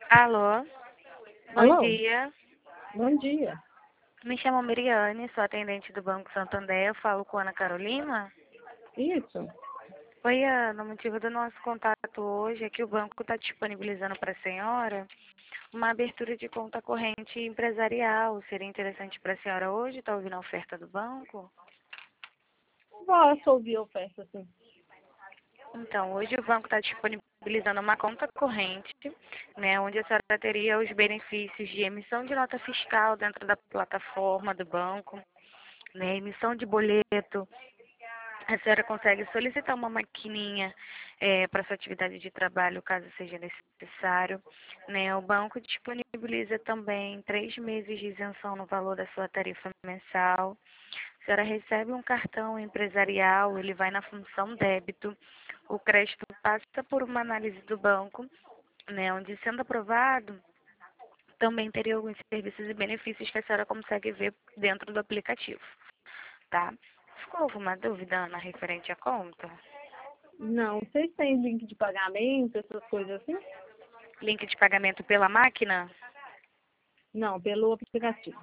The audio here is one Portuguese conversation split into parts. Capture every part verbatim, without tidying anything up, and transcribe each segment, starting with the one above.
Alô, bom Alô, dia. bom dia. Me chamo Miriane, sou atendente do Banco Santander. Eu falo com a Ana Carolina. Isso? Oi, Ana. O motivo do nosso contato hoje é que o banco está disponibilizando para a senhora uma abertura de conta corrente empresarial. Seria interessante para a senhora hoje? Está ouvindo a oferta do banco? Posso ouvir a oferta, sim. Então, hoje o banco está disponibilizando uma conta corrente, né, onde a senhora teria os benefícios de emissão de nota fiscal dentro da plataforma do banco, né, emissão de boleto. A senhora consegue solicitar uma maquininha para sua atividade de trabalho, caso seja necessário. Né? O banco disponibiliza também três meses de isenção no valor da sua tarifa mensal. A senhora recebe um cartão empresarial, ele vai na função débito. O crédito passa por uma análise do banco, né, onde, sendo aprovado, também teria alguns serviços e benefícios que a senhora consegue ver dentro do aplicativo. Tá? Ficou alguma dúvida, Ana, referente à conta? Não, vocês têm link de pagamento, essas coisas assim? Link de pagamento pela máquina? Não, pelo aplicativo.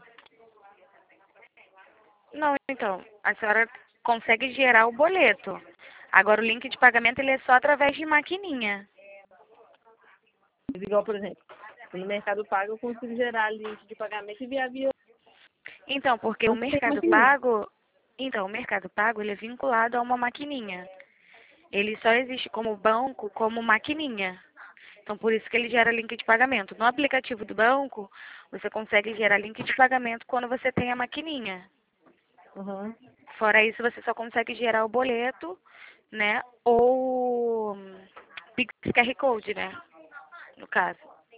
Não, então, a senhora consegue gerar o boleto. Agora, o link de pagamento ele é só através de maquininha. Igual, por exemplo, no Mercado Pago eu consigo gerar link de pagamento e enviar via... Então, porque o Não tem Mercado maquininha. Pago, então, o Mercado Pago ele é vinculado a uma maquininha. Ele só existe como banco, como maquininha. Então, por isso que ele gera link de pagamento. No aplicativo do banco, você consegue gerar link de pagamento quando você tem a maquininha. Uhum. Fora isso, você só consegue gerar o boleto, né? Ou Pix Q R Code, né? No caso.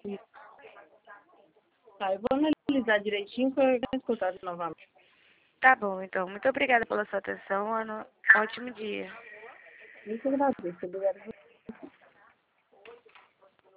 Tá, eu vou analisar direitinho para eu escutar novamente. Tá bom, então. Muito obrigada pela sua atenção, Ana. Ótimo dia. Muito agradeço. Obrigada.